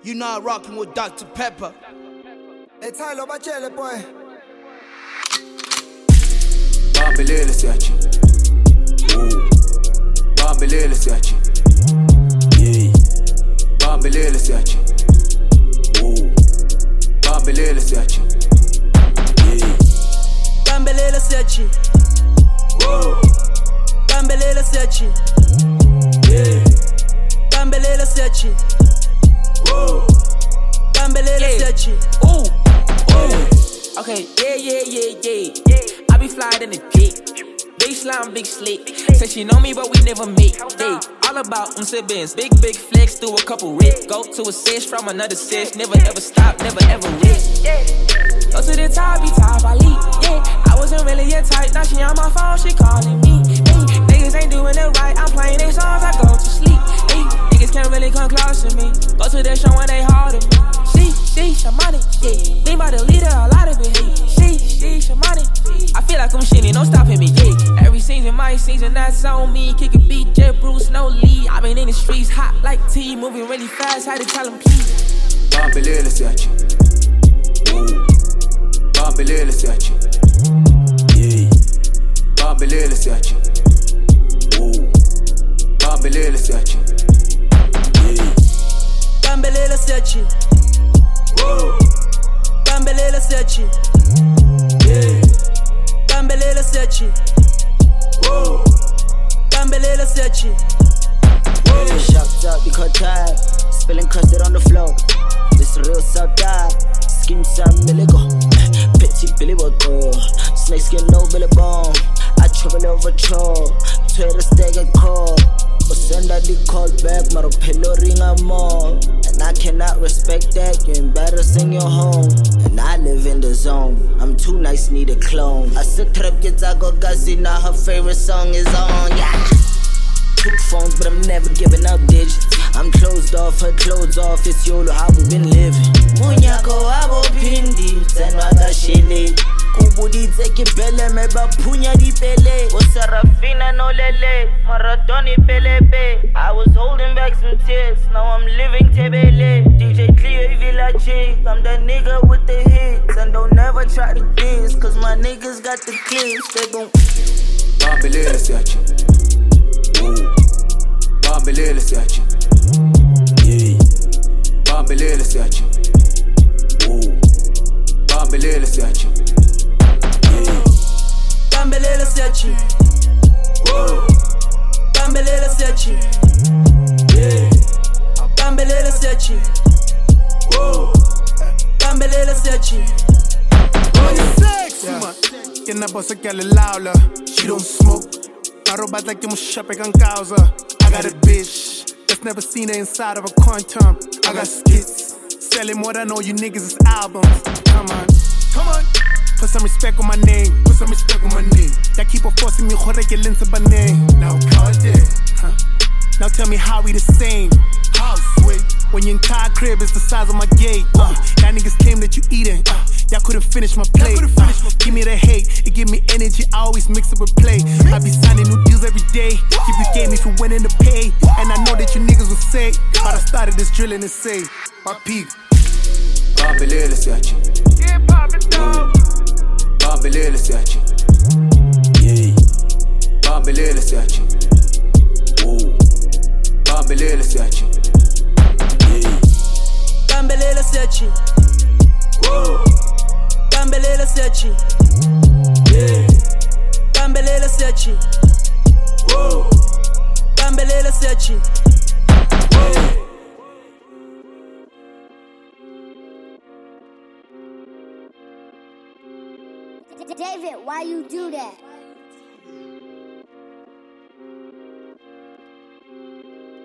You not rocking with Dr. Pepper. Hey Tyler, bachele boy. Bambelele siachi. Bambelele siachi. Yeah. Bambelele siachi. Bambelele siachi. Yeah. Bambelele siachi. Bambelele siachi. Yeah. Bambelele siachi. Bambelele siachi. Ooh. Okay, yeah. I be flying in the jet. Big slime, big slick. Say she know me, but we never meet. Yeah, all about siblings. Big flex, do a couple rips. Go to a sesh from another sesh. Never ever stop, never ever rest. Go to the top, be top, I leap. Yeah, I wasn't really your type. Now she on my phone, she calling me. Hey, niggas ain't doing it right. I'm playing their songs, I go to sleep. Hey, niggas can't really come close to me. Go to their show when they hard at me. Some money, yeah. Think about the leader, a lot of it, hey. Some money. I feel like I'm shitty, no stopping me, yeah. Every season, my season, that's on me. Kick a beat, Jet Bruce, no lead. I've been in the streets, hot like tea, moving really fast. Had to tell him, please. Bambelele siachi. Bambelele siachi. Yeah. Bambelele siachi. Bambelele siachi. Yeah. Bambelele siachi. Bambelele siachi. Yeah. Bambelele siachi. Bambelele siachi. Shocked up because tired, spilling custard on the floor. This real South die. Skin some milligo. Petty Billy Wago. Snake skin no Billy Bone. I travel over chore. Twitter stag and call. Send out the call back, maro pillow ring more. And I cannot respect that, you're embarrassing your home. And I live in the zone, I'm too nice, need a clone. I said trap kids, I go gassy, now her favorite song is on, yeah. Two phones, but I'm never giving up digits. I'm closed off, her clothes off, it's YOLO, how we been living. Munyako abo pindi, zenwaga shili. Kubudi teki bele, meba punya di pele. O Sarafina no lele, Maratoni pelebe. I was holding back some tears, now I'm living tebele. DJ Cleo Village, I'm the nigga with the hits. And don't never try to diss, cause my niggas got the clips, they gon' Bambelele siachi. Bambelele siachi. Yeah. Bambelele siachi. Bambelele siachi. Yeah. Bambelele siachi. Bambelele siachi. Yeah. Bambelele siachi. Bambelele siachi. Can I boss a girl louder? She don't smoke. I robot like I'm shopping on causa. I got a bitch that's never seen her inside of a quantum. I got skits selling more than all you niggas is albums. Come on. Put some respect on my name. That keep on forcing me to get into my name. Now call it. Now tell me how we the same. How sweet? When your entire crib is the size of my gate. That niggas claim that you eating. Y'all couldn't finish my plate. Give me the hate, it give me energy. I always mix it with play. I be signing new deals every day. Keep you gave me for winning the pay. And I know that you niggas will say, but I started this drilling and say, my peak. Bambelele siachi. Yeah, pop it down. Bambelele siachi. Yeah. Bambelele siachi. Bambelele siachi. Yeah. Bambelele siachi. Bambelele siachi. Yeah. Bambelele siachi. Bambelele siachi. David, why you do that?